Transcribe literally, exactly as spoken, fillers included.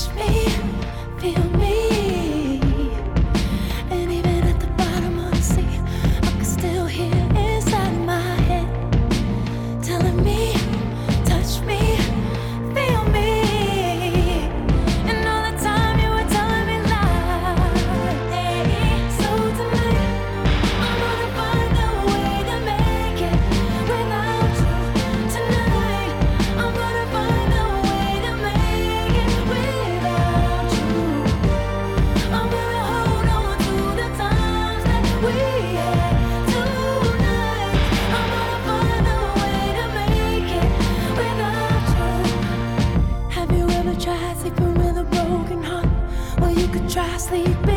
touch me, feel me. And even at the bottom of the sea, I can still hear inside my head telling me, touch me, feel me. And all the time you were telling me lies. So tonight, I'm gonna find a way to make it without you. Tonight, I'm gonna find a way to make it without you. I'm gonna hold on to the times that we had tonight. I'm gonna find a way to make it without you. Have you ever tried sleeping with a broken heart? Well, you could try sleeping